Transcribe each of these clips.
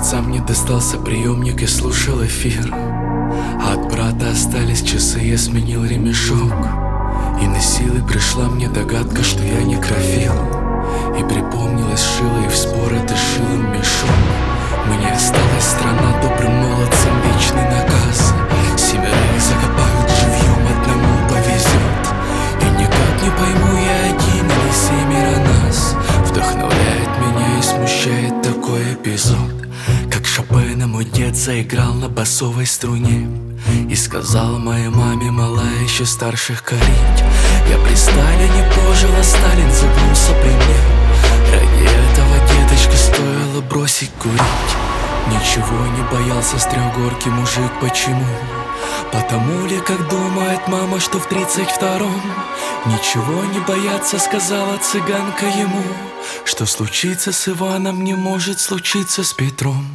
отца мне достался приемник и слушал эфир, а от брата остались часы, я сменил ремешок. И на силы пришла мне догадка, что я некрофил. И припомнилось шило, и в спор это шилом мешок. Мне осталась страна добрым молодцам, вечный наказ. Семерых закопают живьем, одному повезет. И никак не пойму, я один или семеро нас. Вдохновляет меня и смущает такой эпизод, как Шопена мой дед заиграл на басовой струне и сказал моей маме, малая, еще старших корить. Я при Сталине пожил, а Сталин загнулся при мне. Ради этого, деточка, стоило бросить курить. Ничего не боялся с трехгорки мужик, почему? Потому ли, как думает мама, что в 32-м ничего не бояться, сказала цыганка ему. Что случится с Иваном, не может случиться с Петром.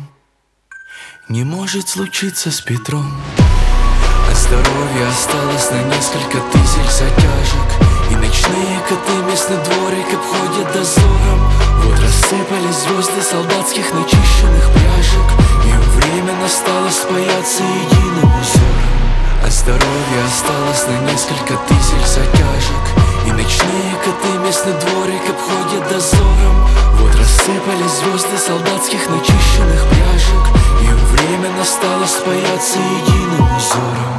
Не может случиться с Петром. А здоровье осталось на несколько тысяч затяжек. И ночные коты местный дворик обходят дозором. Вот рассыпались звезды солдатских начищенных пляжек. И время настало спаяться единым узором. А здоровье осталось на несколько тысяч затяжек. И ночные коты местный дворик обходят дозором. Вот рассыпались звезды солдатских начищенных пляжек. И время настало спаяться единым узором.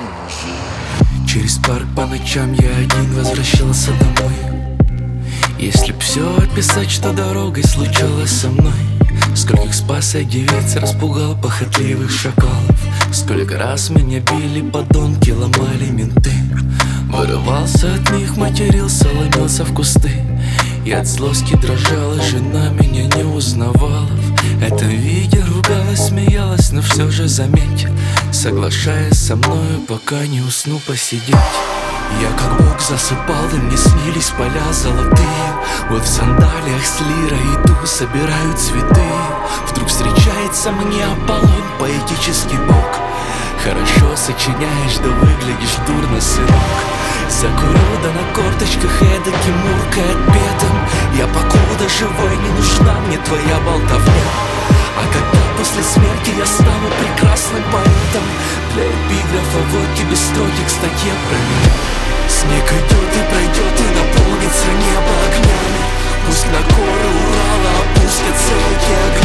Через парк по ночам я один возвращался домой. Если б все описать, что дорогой случалось со мной. Скольких спас я девиц, распугал похотливых шакалов. Сколько раз меня били подонки, ломали менты. Вырывался от них, матерился, ломился в кусты. И от злости дрожала, жена меня не узнавала. В этом виде ругалась, смеялась, но все же заметь, соглашаясь со мною, пока не усну посидеть. Я как бог засыпал, и мне снились поля золотые. Вот в сандалиях с лирой иду, собираю цветы. Вдруг встречается мне Аполлон, поэтический бог. Хорошо сочиняешь, да выглядишь дурно, сынок. Закурю, да на корточках эдаким муркает бедом. Я покуда живой, не нужна мне твоя болтовня. А когда после смерти я стану прекрасным поэтом, для эпиграфа вот тебе строки к статье про меня. Снег идет и пройдет, и наполнится небо огнями. Пусть на горы Урала опустятся эти огни.